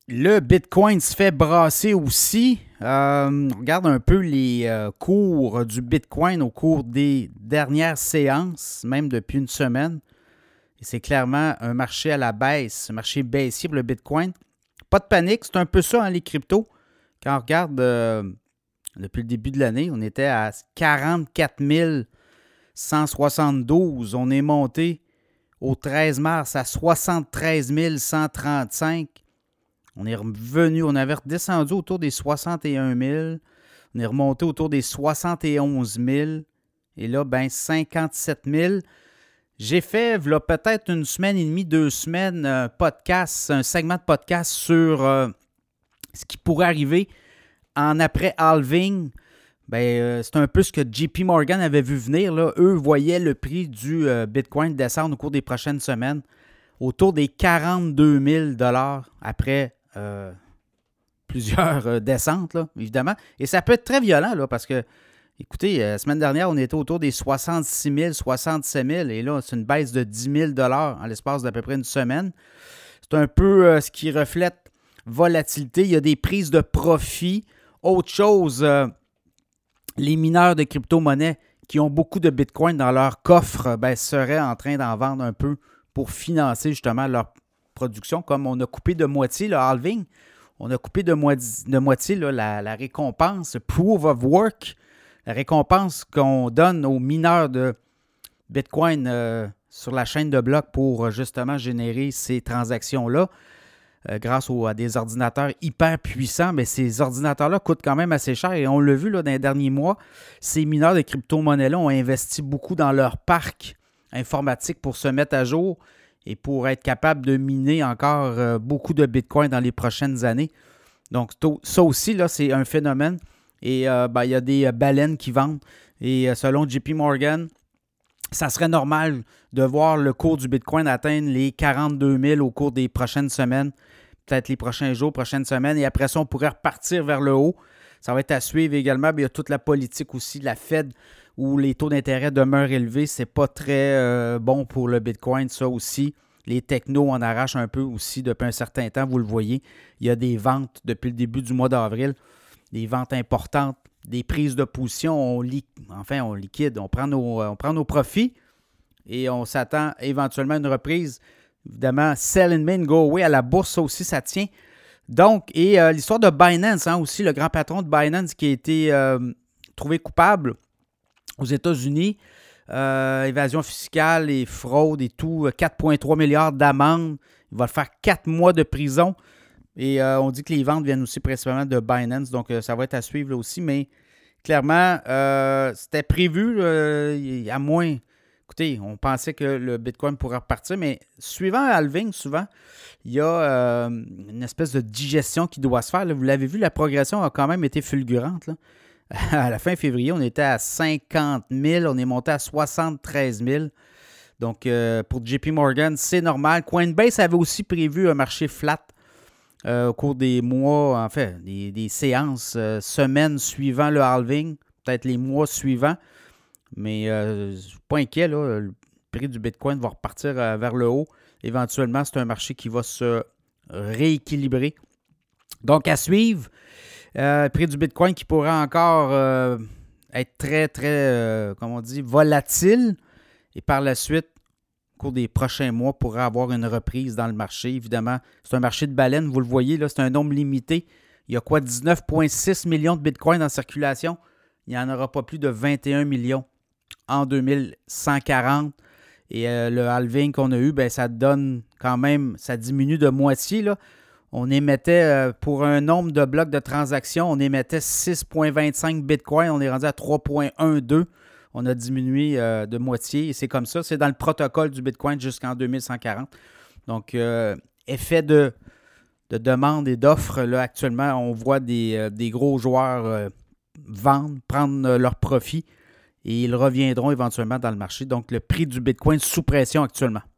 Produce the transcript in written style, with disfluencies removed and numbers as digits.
Le Bitcoin se fait brasser aussi. On regarde un peu les cours du Bitcoin au cours des dernières séances, même depuis une semaine. Et c'est clairement un marché à la baisse, un marché baissier pour le Bitcoin. Pas de panique, c'est un peu ça, hein, les cryptos. Quand on regarde depuis le début de l'année, on était à 44 172. On est monté au 13 mars à 73 135. On est revenu, on avait redescendu autour des 61 000. On est remonté autour des 71 000. Et là, 57 000. J'ai fait, là, peut-être une semaine et demie, 2 semaines, un segment de podcast sur ce qui pourrait arriver en après-halving. C'est un peu ce que JP Morgan avait vu venir. Là. Eux voyaient le prix du Bitcoin descendre au cours des prochaines semaines autour des 42 000 après plusieurs descentes, là, évidemment. Et ça peut être très violent, là, parce que, écoutez, la semaine dernière, on était autour des 66 000, 67 000, et là, c'est une baisse de 10 000 en l'espace d'à peu près une semaine. C'est un peu ce qui reflète volatilité. Il y a des prises de profit. Autre chose, les mineurs de crypto-monnaies qui ont beaucoup de Bitcoin dans leur coffre seraient en train d'en vendre un peu pour financer justement leur production, comme on a coupé de moitié le halving, on a coupé de moitié là, la récompense, proof of work, la récompense qu'on donne aux mineurs de Bitcoin sur la chaîne de blocs pour justement générer ces transactions-là grâce à des ordinateurs hyper puissants. Mais ces ordinateurs-là coûtent quand même assez cher et on l'a vu là, dans les derniers mois, ces mineurs de crypto-monnaies-là ont investi beaucoup dans leur parc informatique pour se mettre à jour et pour être capable de miner encore beaucoup de Bitcoin dans les prochaines années. Donc, ça aussi, là, c'est un phénomène. Et il y a des baleines qui vendent. Et selon JP Morgan, ça serait normal de voir le cours du Bitcoin atteindre les 42 000 au cours des prochaines semaines, peut-être les prochains jours, prochaines semaines. Et après ça, on pourrait repartir vers le haut. Ça va être à suivre également. Mais il y a toute la politique aussi de la Fed où les taux d'intérêt demeurent élevés. C'est pas très bon pour le Bitcoin, ça aussi. Les technos en arrachent un peu aussi depuis un certain temps, vous le voyez. Il y a des ventes depuis le début du mois d'avril, des ventes importantes, des prises de position. On liquide, on prend nos profits et on s'attend éventuellement à une reprise. Évidemment, sell in main, go away. À la bourse, ça aussi, ça tient. Donc, et l'histoire de Binance, aussi, le grand patron de Binance qui a été trouvé coupable aux États-Unis, évasion fiscale et fraude et tout, 4,3 milliards d'amende. Il va faire 4 mois de prison. Et on dit que les ventes viennent aussi principalement de Binance, donc ça va être à suivre là aussi. Mais clairement, c'était prévu, à moins... Écoutez, on pensait que le Bitcoin pourrait repartir, mais suivant halving, souvent, il y a une espèce de digestion qui doit se faire. Là. Vous l'avez vu, la progression a quand même été fulgurante. Là. À la fin février, on était à 50 000, on est monté à 73 000. Donc, pour JP Morgan, c'est normal. Coinbase avait aussi prévu un marché flat au cours des mois, en fait, des séances, semaines suivant le halving, peut-être les mois suivants. Mais je ne suis pas inquiet, là. Le prix du Bitcoin va repartir vers le haut. Éventuellement, c'est un marché qui va se rééquilibrer. Donc, à suivre. Le prix du Bitcoin qui pourrait encore être très, très, volatile. Et par la suite, au cours des prochains mois, pourrait avoir une reprise dans le marché. Évidemment, c'est un marché de baleines. Vous le voyez, là, c'est un nombre limité. Il y a 19,6 millions de Bitcoin en circulation. Il n'y en aura pas plus de 21 millions en 2140. Et le halving qu'on a eu, ça donne quand même, ça diminue de moitié, là. On émettait, pour un nombre de blocs de transactions, on émettait 6,25 Bitcoin. On est rendu à 3,12. On a diminué de moitié. Et c'est comme ça. C'est dans le protocole du Bitcoin jusqu'en 2140. Donc, effet de demande et d'offre. Là, actuellement, on voit des gros joueurs vendre, prendre leur profit. Et ils reviendront éventuellement dans le marché. Donc, le prix du Bitcoin sous pression actuellement.